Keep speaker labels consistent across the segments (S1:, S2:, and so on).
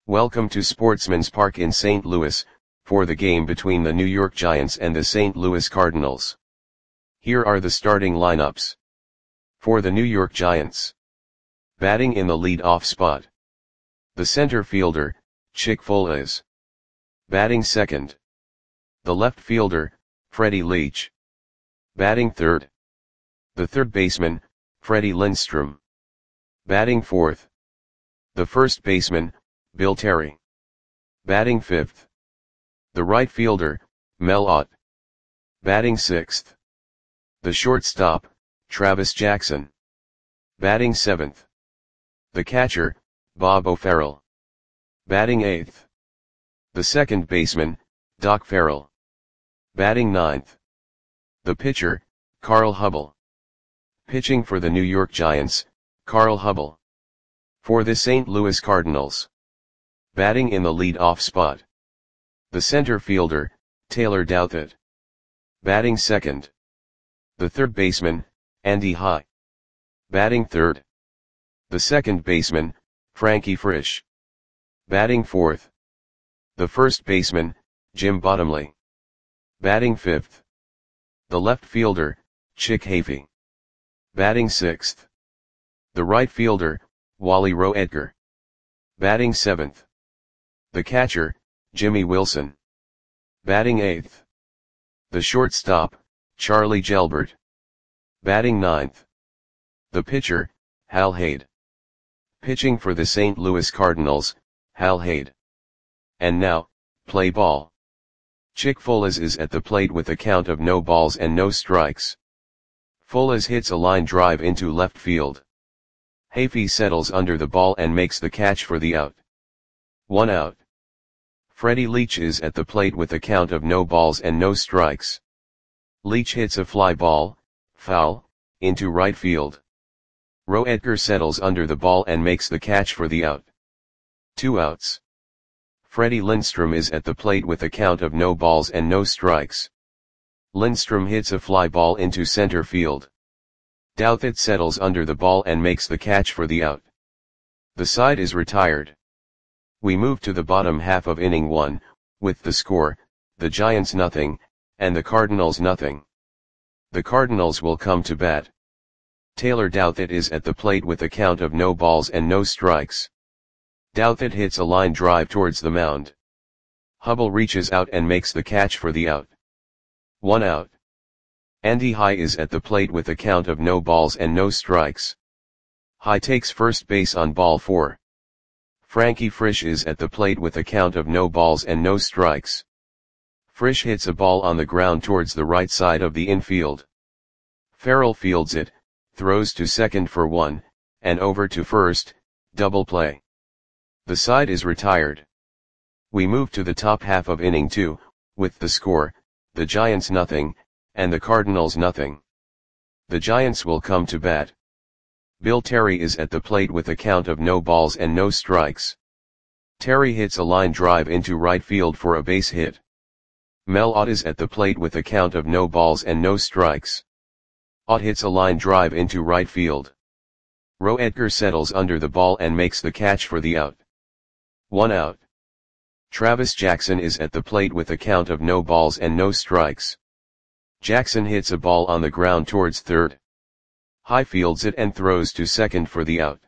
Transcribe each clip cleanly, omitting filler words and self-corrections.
S1: Welcome to Sportsman's Park in St. Louis, for the game between the New York Giants and the St. Louis Cardinals. Here are the starting lineups. For the New York Giants. Batting in the lead-off spot. The center fielder, Chick Foales. Batting second. The left fielder, Freddie Leach. Batting third. The third baseman, Freddie Lindstrom. Batting fourth. The first baseman, Bill Terry. Batting fifth. The right fielder, Mel Ott. Batting sixth. The shortstop, Travis Jackson. Batting seventh. The catcher, Bob O'Farrell. Batting eighth. The second baseman, Doc Farrell. Batting ninth. The pitcher, Carl Hubbell. Pitching for the New York Giants, Carl Hubbell. For the St. Louis Cardinals. Batting in the lead-off spot. The center fielder, Taylor Douthit. Batting second. The third baseman, Andy High. Batting third. The second baseman, Frankie Frisch. Batting fourth. The first baseman, Jim Bottomley. Batting fifth. The left fielder, Chick Hafey. Batting sixth. The right fielder, Wally Roe Edgar. Batting seventh. The catcher, Jimmy Wilson. Batting eighth. The shortstop, Charlie Gelbert. Batting ninth. The pitcher, Hal Haid. Pitching for the St. Louis Cardinals, Hal Haid. And now, play ball. Chick Foales is at the plate with a count of no balls and no strikes. Foales hits a line drive into left field. Hafey settles under the ball and makes the catch for the out. 1 out. Freddie Leach is at the plate with a count of no balls and no strikes. Leach hits a fly ball, foul, into right field. Roe Edgar settles under the ball and makes the catch for the out. 2 outs. Freddie Lindstrom is at the plate with a count of no balls and no strikes. Lindstrom hits a fly ball into center field. Douthit settles under the ball and makes the catch for the out. The side is retired. We move to the bottom half of inning 1, with the score, the Giants nothing, and the Cardinals nothing. The Cardinals will come to bat. Taylor Douthit is at the plate with a count of no balls and no strikes. Douthit hits a line drive towards the mound. Hubbell reaches out and makes the catch for the out. 1 out. Andy High is at the plate with a count of no balls and no strikes. High takes first base on ball 4. Frankie Frisch is at the plate with a count of no balls and no strikes. Frisch hits a ball on the ground towards the right side of the infield. Farrell fields it, throws to second for 1, and over to first, double play. The side is retired. We move to the top half of inning 2, with the score, the Giants nothing, and the Cardinals nothing. The Giants will come to bat. Bill Terry is at the plate with a count of no balls and no strikes. Terry hits a line drive into right field for a base hit. Mel Ott is at the plate with a count of no balls and no strikes. Ott hits a line drive into right field. Roe Edgar settles under the ball and makes the catch for the out. 1 out. Travis Jackson is at the plate with a count of no balls and no strikes. Jackson hits a ball on the ground towards third. High fields it and throws to second for the out.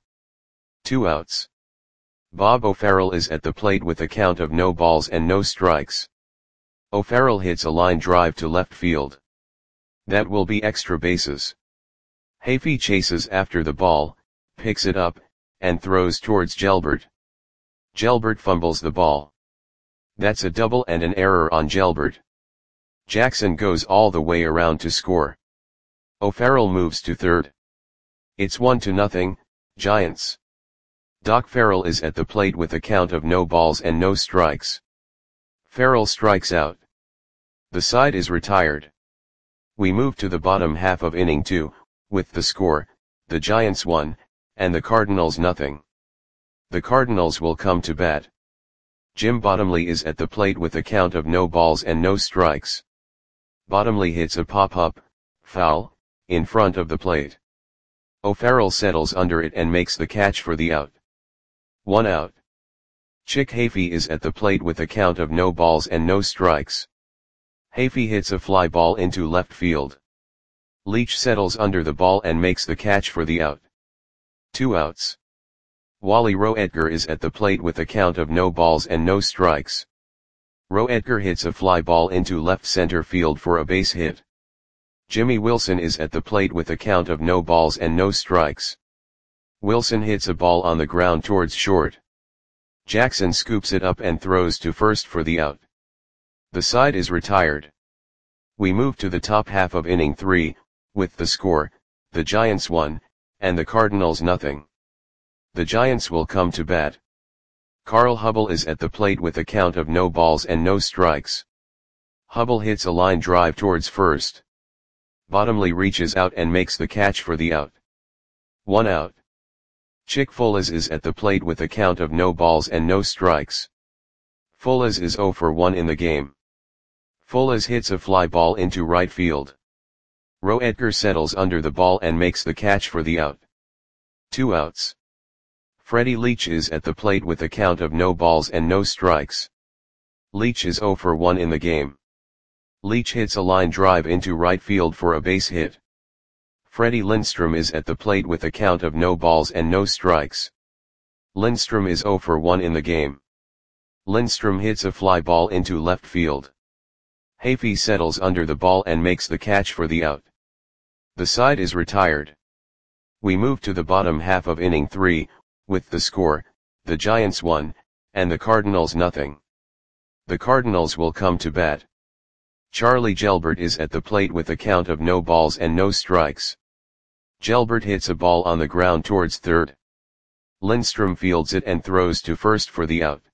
S1: 2 outs. Bob O'Farrell is at the plate with a count of no balls and no strikes. O'Farrell hits a line drive to left field. That will be extra bases. Hafey chases after the ball, picks it up, and throws towards Gelbert. Gelbert fumbles the ball. That's a double and an error on Gelbert. Jackson goes all the way around to score. O'Farrell moves to third. It's 1-0, Giants. Doc Farrell is at the plate with a count of no balls and no strikes. Farrell strikes out. The side is retired. We move to the bottom half of inning 2, with the score, the Giants 1, and the Cardinals nothing. The Cardinals will come to bat. Jim Bottomley is at the plate with a count of no balls and no strikes. Bottomley hits a pop-up, foul, in front of the plate. O'Farrell settles under it and makes the catch for the out. 1 out. Chick Hafey is at the plate with a count of no balls and no strikes. Hafey hits a fly ball into left field. Leach settles under the ball and makes the catch for the out. 2 outs. Wally Roetger is at the plate with a count of no balls and no strikes. Roetger hits a fly ball into left center field for a base hit. Jimmy Wilson is at the plate with a count of no balls and no strikes. Wilson hits a ball on the ground towards short. Jackson scoops it up and throws to first for the out. The side is retired. We move to the top half of inning 3, with the score, the Giants 1, and the Cardinals nothing. The Giants will come to bat. Carl Hubbell is at the plate with a count of no balls and no strikes. Hubbell hits a line drive towards first. Bottomley reaches out and makes the catch for the out. 1 out. Chick Fullers is at the plate with a count of no balls and no strikes. Fullers is 0 for 1 in the game. Fullers hits a fly ball into right field. Roetger settles under the ball and makes the catch for the out. 2 outs. Freddie Leach is at the plate with a count of no balls and no strikes. Leach is 0 for 1 in the game. Leach hits a line drive into right field for a base hit. Freddie Lindstrom is at the plate with a count of no balls and no strikes. Lindstrom is 0 for 1 in the game. Lindstrom hits a fly ball into left field. Hafey settles under the ball and makes the catch for the out. The side is retired. We move to the bottom half of inning 3, with the score, the Giants 1, and the Cardinals nothing. The Cardinals will come to bat. Charlie Gelbert is at the plate with a count of no balls and no strikes. Gelbert hits a ball on the ground towards third. Lindstrom fields it and throws to first for the out.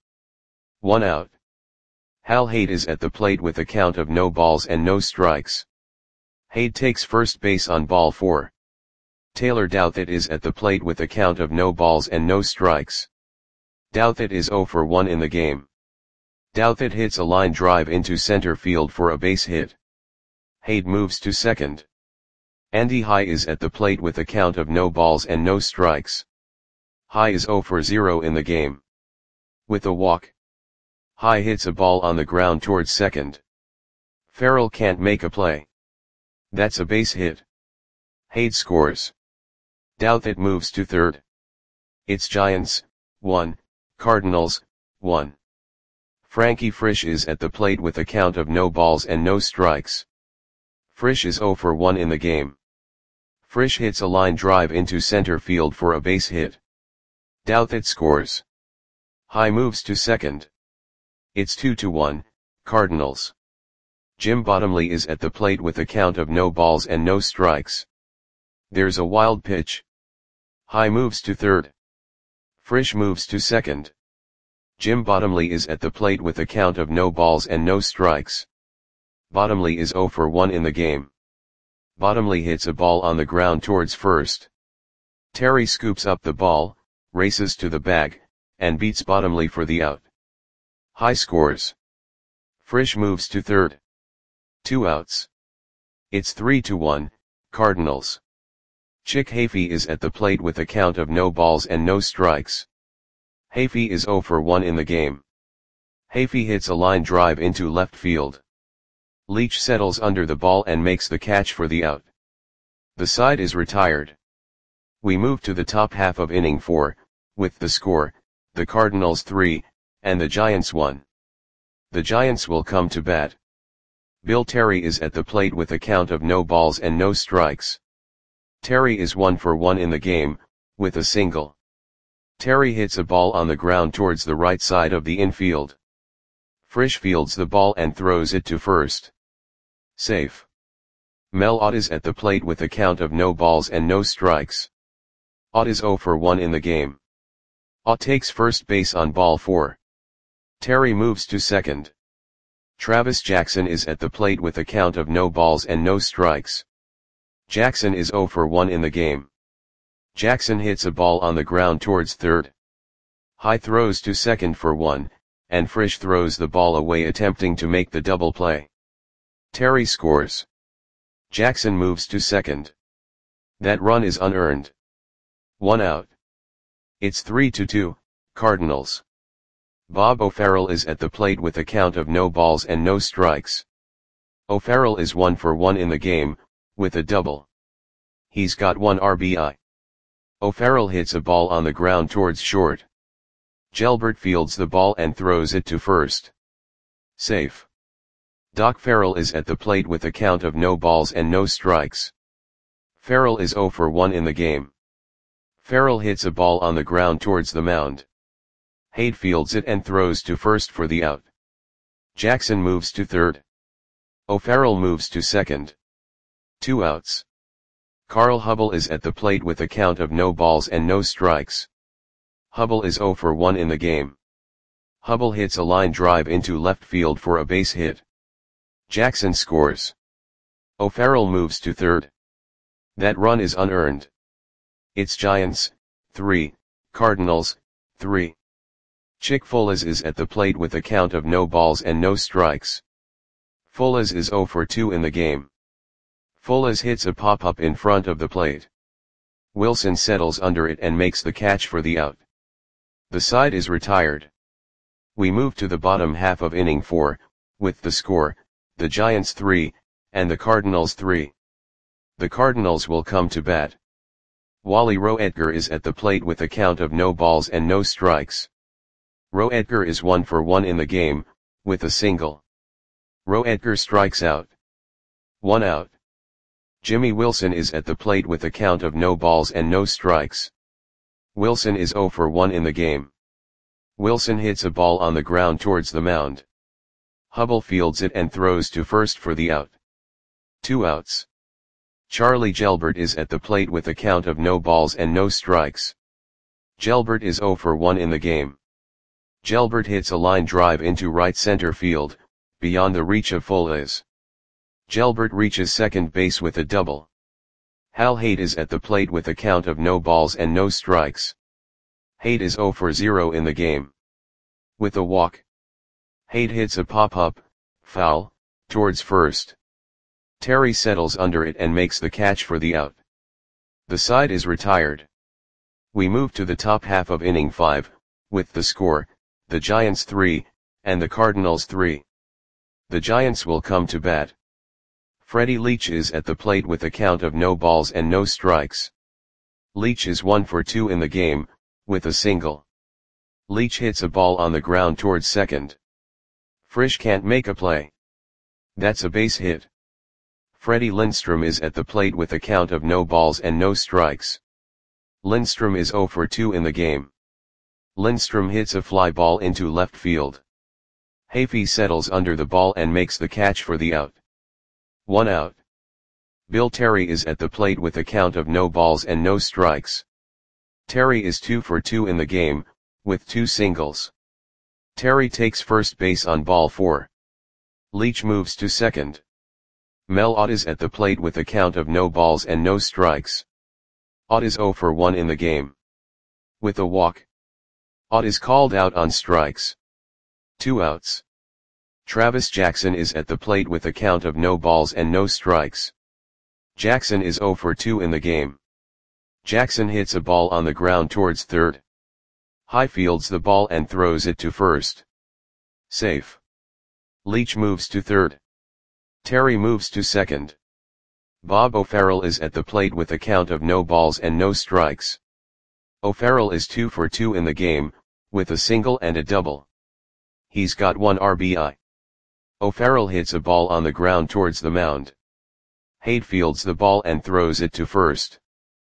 S1: 1 out. Hal Haight is at the plate with a count of no balls and no strikes. Haight takes first base on ball 4. Taylor Douthit is at the plate with a count of no balls and no strikes. Douthit is 0 for 1 in the game. Douthit hits a line drive into center field for a base hit. Haight moves to second. Andy High is at the plate with a count of no balls and no strikes. High is 0 for 0 in the game. With a walk, High hits a ball on the ground towards second. Farrell can't make a play. That's a base hit. Haight scores. Douthit moves to third. It's Giants, 1, Cardinals, 1. Frankie Frisch is at the plate with a count of no balls and no strikes. Frisch is 0 for 1 in the game. Frisch hits a line drive into center field for a base hit. Douthit scores. High moves to second. It's 2-1, Cardinals. Jim Bottomley is at the plate with a count of no balls and no strikes. There's a wild pitch. High moves to third. Frisch moves to second. Jim Bottomley is at the plate with a count of no balls and no strikes. Bottomley is 0 for 1 in the game. Bottomley hits a ball on the ground towards first. Terry scoops up the ball, races to the bag, and beats Bottomley for the out. High scores. Frisch moves to third. 2 outs. It's 3-1, Cardinals. Chick Hafey is at the plate with a count of no balls and no strikes. Hafey is 0 for 1 in the game. Hafey hits a line drive into left field. Leach settles under the ball and makes the catch for the out. The side is retired. We move to the top half of inning 4, with the score, the Cardinals 3, and the Giants 1. The Giants will come to bat. Bill Terry is at the plate with a count of no balls and no strikes. Terry is 1 for 1 in the game, with a single. Terry hits a ball on the ground towards the right side of the infield. Frisch fields the ball and throws it to first. Safe. Mel Ott is at the plate with a count of no balls and no strikes. Ott is 0 for 1 in the game. Ott takes first base on ball 4. Terry moves to second. Travis Jackson is at the plate with a count of no balls and no strikes. Jackson is 0 for 1 in the game. Jackson hits a ball on the ground towards third. High throws to second for 1, and Frisch throws the ball away attempting to make the double play. Terry scores. Jackson moves to second. That run is unearned. 1 out. It's 3-2, Cardinals. Bob O'Farrell is at the plate with a count of no balls and no strikes. O'Farrell is 1 for 1 in the game, with a double. He's got 1 RBI. O'Farrell hits a ball on the ground towards short. Gelbert fields the ball and throws it to first. Safe. Doc Farrell is at the plate with a count of no balls and no strikes. Farrell is 0 for 1 in the game. Farrell hits a ball on the ground towards the mound. Haight fields it and throws to first for the out. Jackson moves to third. O'Farrell moves to second. 2 outs. Carl Hubbell is at the plate with a count of no balls and no strikes. Hubbell is 0 for 1 in the game. Hubbell hits a line drive into left field for a base hit. Jackson scores. O'Farrell moves to third. That run is unearned. It's Giants, 3, Cardinals, 3. Chick Folas is at the plate with a count of no balls and no strikes. Folas is 0 for 2 in the game. Folas hits a pop-up in front of the plate. Wilson settles under it and makes the catch for the out. The side is retired. We move to the bottom half of inning 4, with the score, the Giants 3, and the Cardinals 3. The Cardinals will come to bat. Wally Roedger is at the plate with a count of no balls and no strikes. Roedger is 1 for 1 in the game, with a single. Roedger strikes out. 1 out. Jimmy Wilson is at the plate with a count of no balls and no strikes. Wilson is 0 for 1 in the game. Wilson hits a ball on the ground towards the mound. Hubbell fields it and throws to first for the out. 2 outs. Charlie Gelbert is at the plate with a count of no balls and no strikes. Gelbert is 0 for 1 in the game. Gelbert hits a line drive into right center field, beyond the reach of Folas. Gelbert reaches second base with a double. Hal Haight is at the plate with a count of no balls and no strikes. Haight is 0 for 0 in the game. With a walk. Haight hits a pop-up, foul, towards first. Terry settles under it and makes the catch for the out. The side is retired. We move to the top half of inning 5, with the score, the Giants 3, and the Cardinals 3. The Giants will come to bat. Freddie Leach is at the plate with a count of no balls and no strikes. Leach is 1 for 2 in the game, with a single. Leach hits a ball on the ground towards second. Frisch can't make a play. That's a base hit. Freddie Lindstrom is at the plate with a count of no balls and no strikes. Lindstrom is 0 for 2 in the game. Lindstrom hits a fly ball into left field. Hafey settles under the ball and makes the catch for the out. 1 out. Bill Terry is at the plate with a count of no balls and no strikes. Terry is 2 for 2 in the game, with 2 singles. Terry takes first base on ball 4. Leach moves to second. Mel Ott is at the plate with a count of no balls and no strikes. Ott is 0 for 1 in the game. With a walk. Ott is called out on strikes. 2 outs. Travis Jackson is at the plate with a count of no balls and no strikes. Jackson is 0 for 2 in the game. Jackson hits a ball on the ground towards third. High fields the ball and throws it to first. Safe. Leach moves to third. Terry moves to second. Bob O'Farrell is at the plate with a count of no balls and no strikes. O'Farrell is 2 for 2 in the game, with a single and a double. He's got 1 RBI. O'Farrell hits a ball on the ground towards the mound. Haight fields the ball and throws it to first.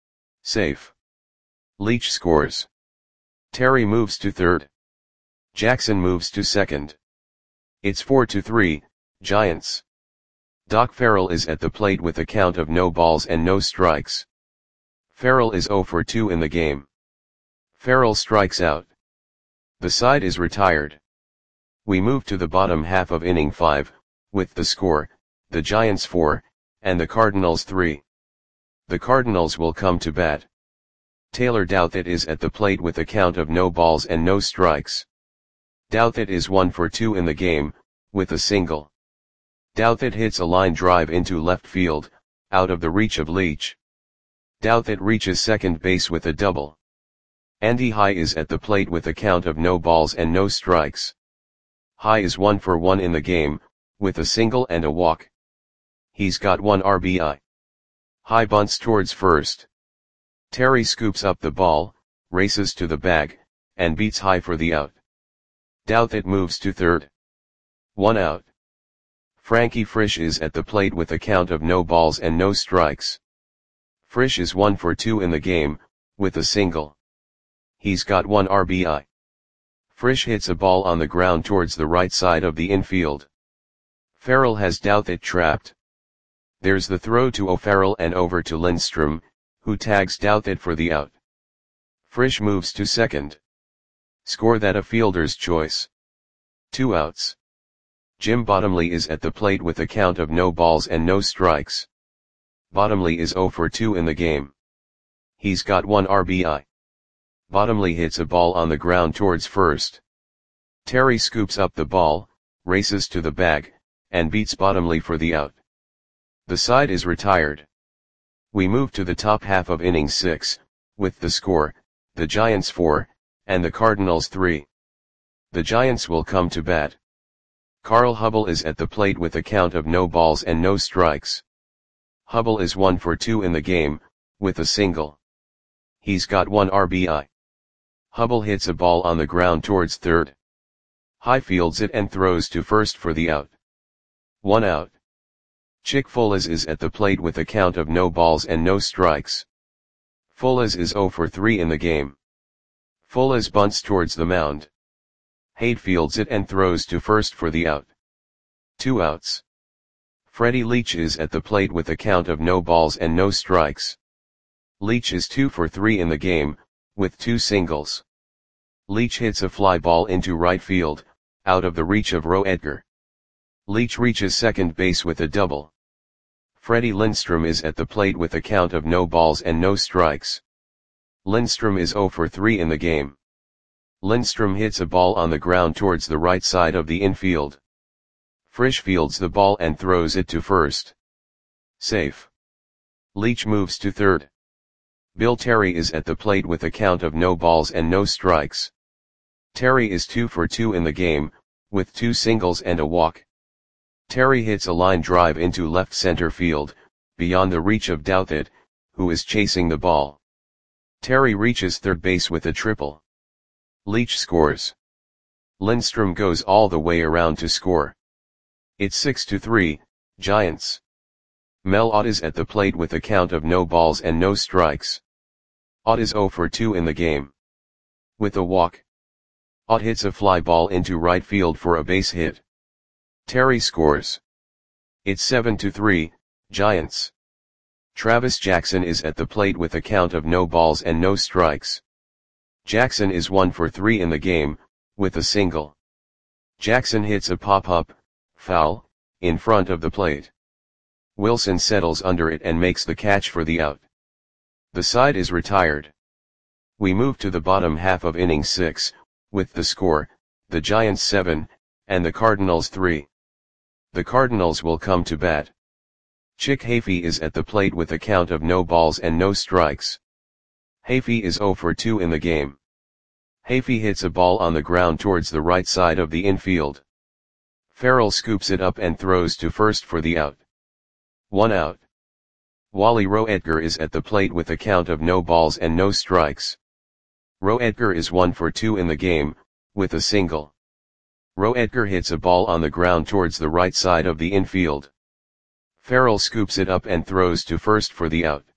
S1: Safe. Leach scores. Terry moves to third. Jackson moves to second. It's 4-3, Giants. Doc Farrell is at the plate with a count of no balls and no strikes. Farrell is 0 for 2 in the game. Farrell strikes out. The side is retired. We move to the bottom half of inning 5, with the score, the Giants 4, and the Cardinals 3. The Cardinals will come to bat. Taylor Douthit is at the plate with a count of no balls and no strikes. Douthit is 1 for 2 in the game, with a single. Douthit hits a line drive into left field, out of the reach of Leach. Douthit reaches second base with a double. Andy High is at the plate with a count of no balls and no strikes. High is 1 for 1 in the game, with a single and a walk. He's got 1 RBI. High bunts towards first. Terry scoops up the ball, races to the bag, and beats High for the out. Douthit moves to third. 1 out. Frankie Frisch is at the plate with a count of no balls and no strikes. Frisch is 1 for 2 in the game, with a single. He's got 1 RBI. Frisch hits a ball on the ground towards the right side of the infield. Farrell has Douthit trapped. There's the throw to O'Farrell and over to Lindstrom, who tags Douthit for the out. Frisch moves to second. Score that a fielder's choice. 2 outs. Jim Bottomley is at the plate with a count of no balls and no strikes. Bottomley is 0 for 2 in the game. He's got 1 RBI. Bottomley hits a ball on the ground towards first. Terry scoops up the ball, races to the bag, and beats Bottomley for the out. The side is retired. We move to the top half of inning 6, with the score, the Giants 4, and the Cardinals 3. The Giants will come to bat. Carl Hubbell is at the plate with a count of no balls and no strikes. Hubbell is 1 for 2 in the game, with a single. He's got 1 RBI. Hubbell hits a ball on the ground towards third. High fields it and throws to first for the out. 1 out. Chick Foles is at the plate with a count of no balls and no strikes. Foles is 0 for 3 in the game. Foles bunts towards the mound. Haight fields it and throws to first for the out. 2 outs. Freddie Leach is at the plate with a count of no balls and no strikes. Leach is 2 for 3 in the game, with 2 singles. Leach hits a fly ball into right field, out of the reach of Roe Edgar. Leach reaches second base with a double. Freddie Lindstrom is at the plate with a count of no balls and no strikes. Lindstrom is 0 for 3 in the game. Lindstrom hits a ball on the ground towards the right side of the infield. Frisch fields the ball and throws it to first. Safe. Leach moves to third. Bill Terry is at the plate with a count of no balls and no strikes. Terry is 2 for 2 in the game, with 2 singles and a walk. Terry hits a line drive into left center field, beyond the reach of Douthit, who is chasing the ball. Terry reaches third base with a triple. Leach scores. Lindstrom goes all the way around to score. It's 6-3, Giants. Mel Ott is at the plate with a count of no balls and no strikes. Ott is 0 for 2 in the game. With a walk. Ott hits a fly ball into right field for a base hit. Terry scores. It's 7-3, Giants. Travis Jackson is at the plate with a count of no balls and no strikes. Jackson is 1 for 3 in the game, with a single. Jackson hits a pop-up, foul, in front of the plate. Wilson settles under it and makes the catch for the out. The side is retired. We move to the bottom half of inning 6, with the score, the Giants 7, and the Cardinals 3. The Cardinals will come to bat. Chick Hafey is at the plate with a count of no balls and no strikes. Hafey is 0 for 2 in the game. Hafey hits a ball on the ground towards the right side of the infield. Farrell scoops it up and throws to first for the out. 1 out. Wally Roe Edgar is at the plate with a count of no balls and no strikes. Roe Edgar is 1 for 2 in the game, with a single. Roe Edgar hits a ball on the ground towards the right side of the infield. Farrell scoops it up and throws to first for the out.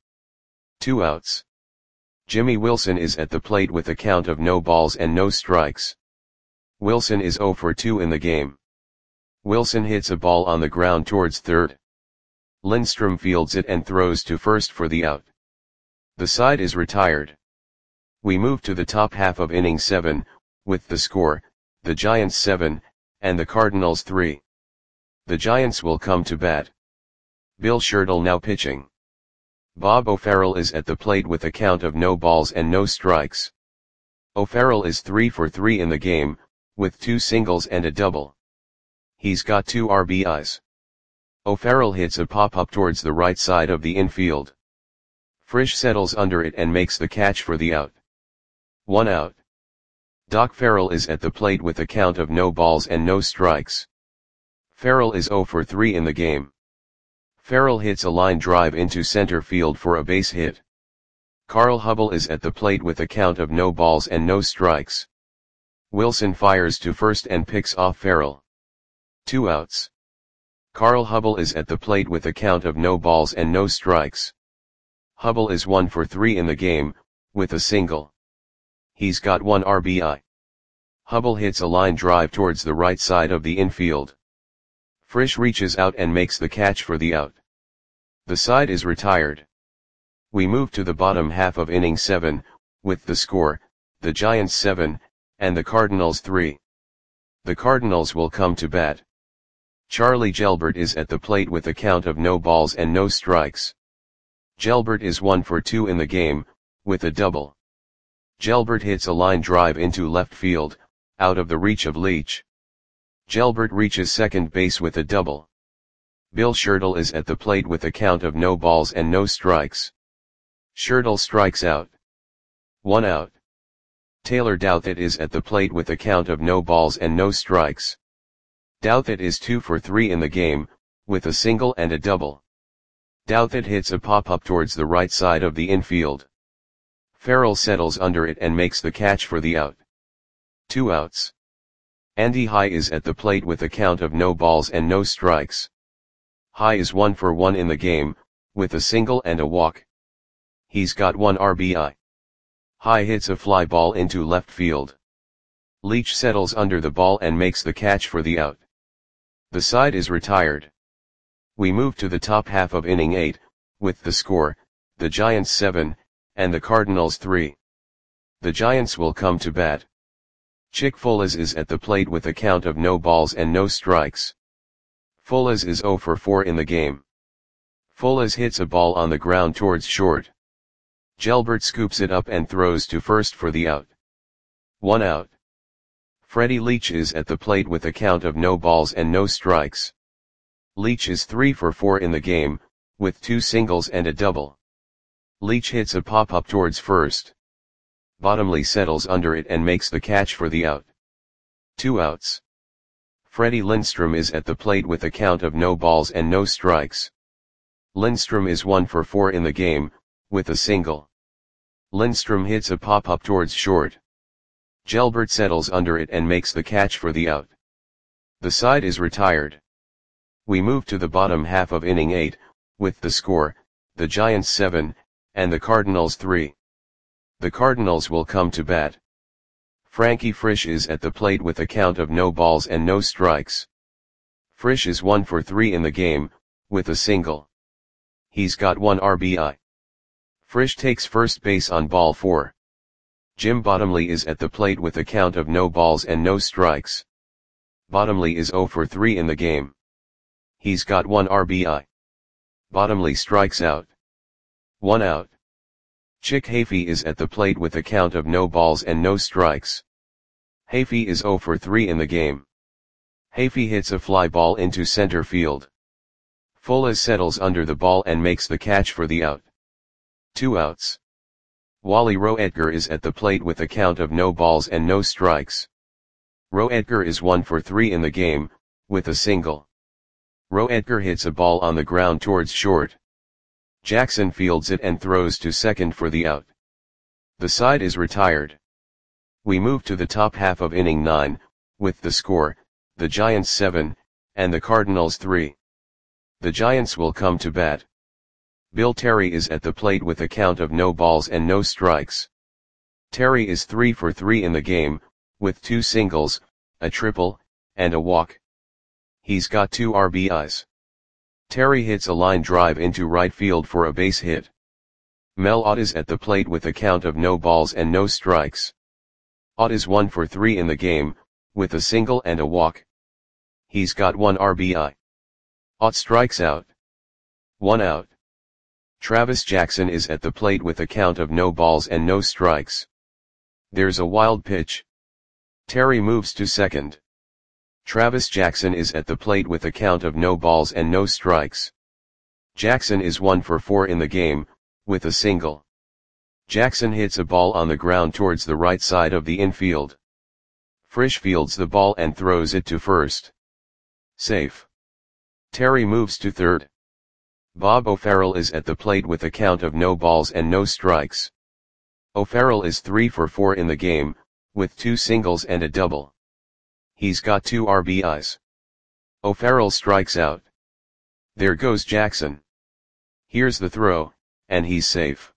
S1: 2 outs. Jimmy Wilson is at the plate with a count of no balls and no strikes. Wilson is 0 for 2 in the game. Wilson hits a ball on the ground towards third. Lindstrom fields it and throws to first for the out. The side is retired. We move to the top half of inning 7, with the score, the Giants 7, and the Cardinals 3. The Giants will come to bat. Bill Shirtle now pitching. Bob O'Farrell is at the plate with a count of no balls and no strikes. O'Farrell is 3 for 3 in the game, with 2 singles and a double. He's got 2 RBIs. O'Farrell hits a pop-up towards the right side of the infield. Frisch settles under it and makes the catch for the out. 1 out. Doc Farrell is at the plate with a count of no balls and no strikes. Farrell is 0 for 3 in the game. Farrell hits a line drive into center field for a base hit. Carl Hubble is at the plate with a count of no balls and no strikes. Wilson fires to first and picks off Farrell. 2 outs. Carl Hubble is at the plate with a count of no balls and no strikes. Hubble is 1 for 3 in the game, with a single. He's got 1 RBI. Hubble hits a line drive towards the right side of the infield. Frisch reaches out and makes the catch for the out. The side is retired. We move to the bottom half of inning 7, with the score, the Giants 7, and the Cardinals 3. The Cardinals will come to bat. Charlie Gelbert is at the plate with a count of no balls and no strikes. Gelbert is 1 for 2 in the game, with a double. Gelbert hits a line drive into left field, out of the reach of Leach. Gelbert reaches second base with a double. Bill Schertle is at the plate with a count of no balls and no strikes. Schertle strikes out. 1 out. Taylor Douthit is at the plate with a count of no balls and no strikes. Douthit is 2 for 3 in the game, with a single and a double. Douthit hits a pop-up towards the right side of the infield. Farrell settles under it and makes the catch for the out. 2 outs. Andy High is at the plate with a count of no balls and no strikes. High is 1 for 1 in the game, with a single and a walk. He's got 1 RBI. High hits a fly ball into left field. Leach settles under the ball and makes the catch for the out. The side is retired. We move to the top half of inning 8, with the score, the Giants 7, and the Cardinals 3. The Giants will come to bat. Chick Folas is at the plate with a count of no balls and no strikes. Folas is 0 for 4 in the game. Folas hits a ball on the ground towards short. Gelbert scoops it up and throws to first for the out. 1 out. Freddie Leach is at the plate with a count of no balls and no strikes. Leach is 3 for 4 in the game, with 2 singles and a double. Leach hits a pop-up towards first. Bottomley settles under it and makes the catch for the out. 2 outs. Freddie Lindstrom is at the plate with a count of no balls and no strikes. Lindstrom is 1 for 4 in the game, with a single. Lindstrom hits a pop-up towards short. Gelbert settles under it and makes the catch for the out. The side is retired. We move to the bottom half of inning 8, with the score, the Giants 7, and the Cardinals 3. The Cardinals will come to bat. Frankie Frisch is at the plate with a count of no balls and no strikes. Frisch is 1 for 3 in the game, with a single. He's got 1 RBI. Frisch takes first base on ball 4. Jim Bottomley is at the plate with a count of no balls and no strikes. Bottomley is 0 for 3 in the game. He's got 1 RBI. Bottomley strikes out. 1 out. Chick Hafey is at the plate with a count of no balls and no strikes. Hafey is 0 for 3 in the game. Hafey hits a fly ball into center field. Folas settles under the ball and makes the catch for the out. 2 outs. Wally Roetger is at the plate with a count of no balls and no strikes. Roetger is 1 for 3 in the game, with a single. Roetger hits a ball on the ground towards short. Jackson fields it and throws to second for the out. The side is retired. We move to the top half of inning 9, with the score, the Giants 7, and the Cardinals 3. The Giants will come to bat. Bill Terry is at the plate with a count of no balls and no strikes. Terry is 3 for 3 in the game, with 2 singles, a triple, and a walk. He's got 2 RBIs. Terry hits a line drive into right field for a base hit. Mel Ott is at the plate with a count of no balls and no strikes. Ott is 1 for 3 in the game, with a single and a walk. He's got 1 RBI. Ott strikes out. 1 out. Travis Jackson is at the plate with a count of no balls and no strikes. There's a wild pitch. Terry moves to second. Travis Jackson is at the plate with a count of no balls and no strikes. Jackson is 1 for 4 in the game, with a single. Jackson hits a ball on the ground towards the right side of the infield. Frisch fields the ball and throws it to first. Safe. Terry moves to third. Bob O'Farrell is at the plate with a count of no balls and no strikes. O'Farrell is 3 for 4 in the game, with 2 singles and a double. He's got 2 RBIs. O'Farrell strikes out. There goes Jackson. Here's the throw, and he's safe.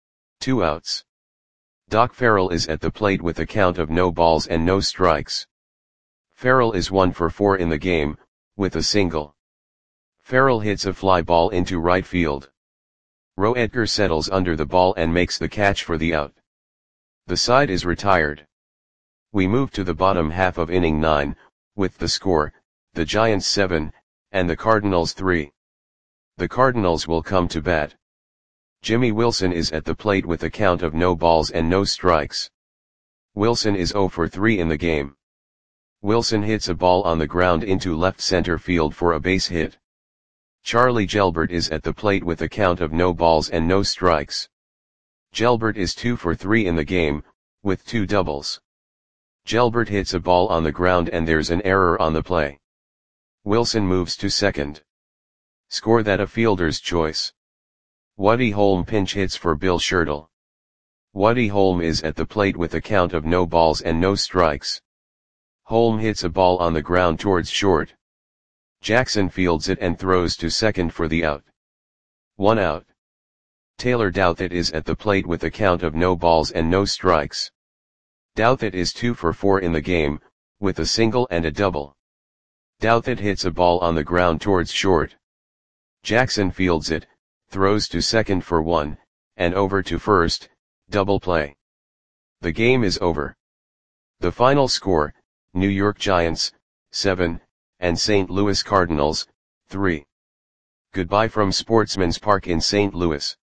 S1: 2 outs. Doc Farrell is at the plate with a count of no balls and no strikes. Farrell is 1 for 4 in the game, with a single. Farrell hits a fly ball into right field. Roe Edgar settles under the ball and makes the catch for the out. The side is retired. We move to the bottom half of inning 9, with the score, the Giants 7, and the Cardinals 3. The Cardinals will come to bat. Jimmy Wilson is at the plate with a count of no balls and no strikes. Wilson is 0 for 3 in the game. Wilson hits a ball on the ground into left center field for a base hit. Charlie Gelbert is at the plate with a count of no balls and no strikes. Gelbert is 2 for 3 in the game, with 2 doubles. Gelbert hits a ball on the ground and there's an error on the play. Wilson moves to second. Score that a fielder's choice. Woody Holm pinch hits for Bill Schertle. Woody Holm is at the plate with a count of no balls and no strikes. Holm hits a ball on the ground towards short. Jackson fields it and throws to second for the out. 1 out. Taylor Douthit is at the plate with a count of no balls and no strikes. Douthit is 2 for 4 in the game, with a single and a double. Douthit hits a ball on the ground towards short. Jackson fields it, throws to second for 1, and over to first, double play. The game is over. The final score, New York Giants, 7, and St. Louis Cardinals, 3. Goodbye from Sportsman's Park in St. Louis.